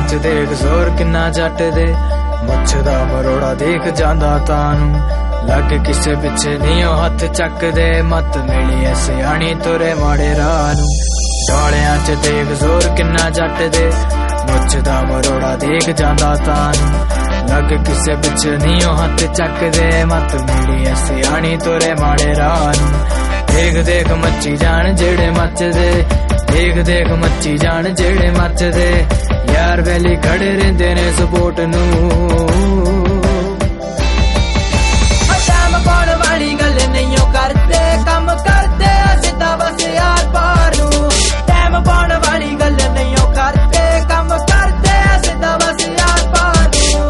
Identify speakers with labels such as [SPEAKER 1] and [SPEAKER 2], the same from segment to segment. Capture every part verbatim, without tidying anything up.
[SPEAKER 1] च देख जोर किन्ना जट दे, मुछ दा मरोड़ा देख जांदा तानू, लग किसे पिछे नहीं हथ चक दे, मत मिली ऐ सियाणी तुरे माड़े राह नू। डालियां च देख जोर किन्ना जट दे, मुछ दा मरोड़ा देख जांदा तानू, लग किसे पिछे नहीं हथ चक दे, मत मिली ऐ सियाणी तुरे माड़े राह नू। देख देख मची जान जेड़े मचदे, देख देख मची जान जेड़े मचदे, यार वैली खड़े रहिंदे ने सपोर्ट नू।
[SPEAKER 2] टाइम पाउण वाली गल नहीं करते, कम करते सिद्धा बस यार पार नू। टाइम पाउण वाली गल नहीं करते, कम करते सिद्धा बस यार पार नू।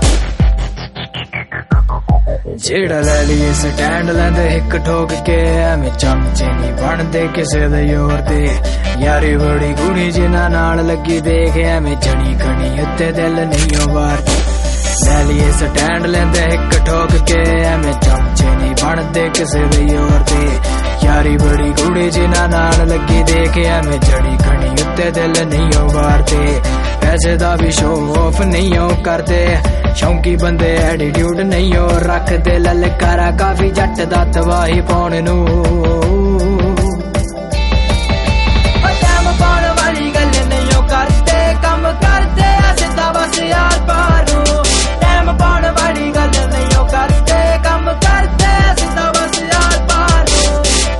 [SPEAKER 1] जेड़ा ले लिए स्टैंड लैंदे हिक ठोक के, एवें चमचे नहीं बनदे किसे दे योर ते, यारी बड़ी गुणी जिन्हां नाल लगी देख, एवें जड़ी खड़ी उत्ते दिल नहीं वार। ले लिए स्टैंड लैंदे हिक ठोक के, एवें चमचे नहीं बनदे किसे दे योर ते, यारी बड़ी गुणी जिन्हां नाल लगी देख, एवें जड़ी खड़ी उत्ते दिल नहीं वारते। पैसे दा भी शो ऑफ नहीं हो करते, शौकी बंदे एटीट्यूड नहीं हो रखते, ललकारा काफी जट दा तबाही पाउण नू।
[SPEAKER 2] टाइम पाउण वाली गल नहीं करते, कम करते सिद्धा बस यार पार नू। टाइम पाउण वाली गल नहीं करते, कम करते सिद्धा बस यार पार नू।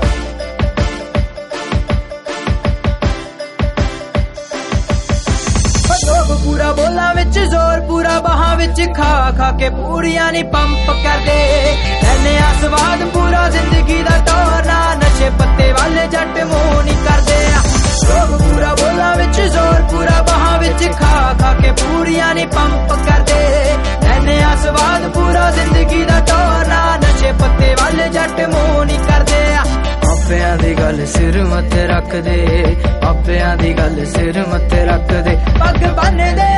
[SPEAKER 2] लोग पूरा बोला विच जोर, पूरा बाहां विच खा खा के पूरियां नी पंप करदे, लैने आ स्वाद पूरा जिंदगी दा टोरना, नशे पत्ते वाले जट मुंह नी करदे। लोग पूरा बोला विच जोर, पूरा बाहां विच खा खा के पूरियां नी पंप करदे, लैने आ स्वाद पूरा जिंदगी दा टोरना, नशे पत्ते वाले जट मुंह नी करदे।
[SPEAKER 1] मापियां दी गल सिर मत्थे रख दे, मापियां दी गल सिर मत्थे रख दे,
[SPEAKER 2] पग बन दे